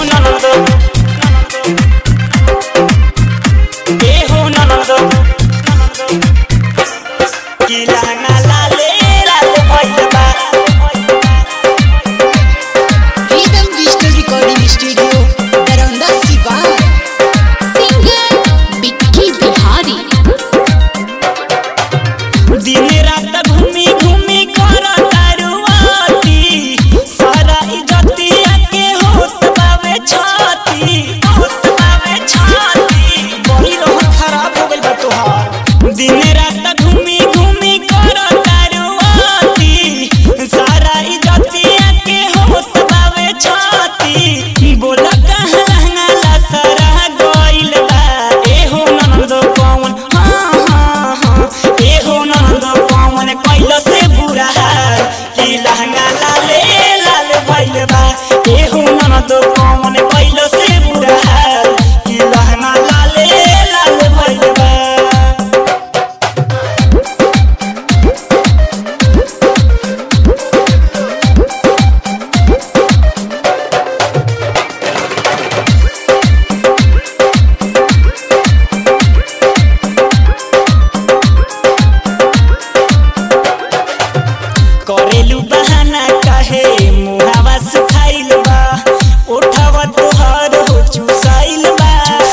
करेलू बहाना काहे मुहावा सुखाइल बा उठावा तोहार हो चुसाइल बा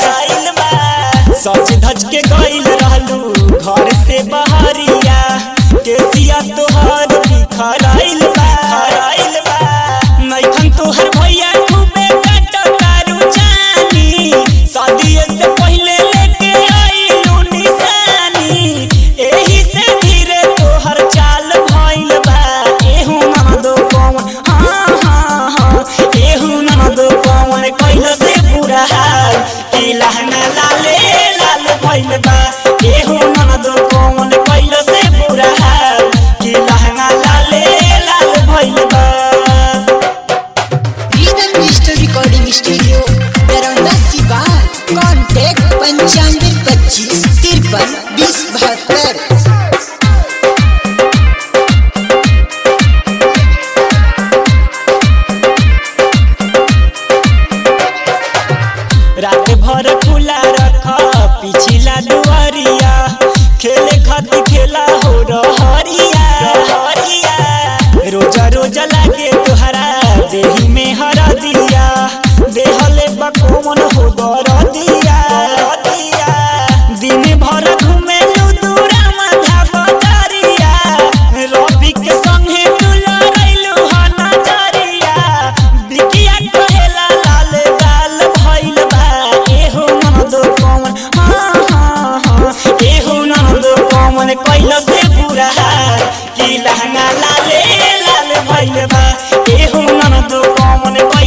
सच धज के गइल रहलू घर से बहरिया केसिया तोहार बिखराइल बा नइखन तोहर भैया खूबे काटतारू जानी शादीए से पहिले लेके आइलू निशानी एही से धीरे तोहर चाल भइल बा एहू ननदो कौन एहू ननदो कौन कइल से बुरा हाल कि लहंगा लाले लाल भइल बा एहू ननदो कौन कइल से बुरा हाल कि लहंगा लाले लाल भइल बा। Recording studio Daraunda Siwan contact 9525532072। रात भर खुला रख पिछला दुआरिया खेले खातिर खेला हो रहरिया रोजा रोजा लागे तुहरा देही में हरा दिया देहले बकोमन हो दरदिया दिन भर घूमे दूरा माथा बदरिया रवि के संगे तुला रइलू ह नजरिया बिकिया कहेला लाल लाल भइल बा एहो ननदो कौन एहो ननदो कौन कइल से बुरा हाल कि लहंगा लाले लाल भइल बा एहो ननदो कौन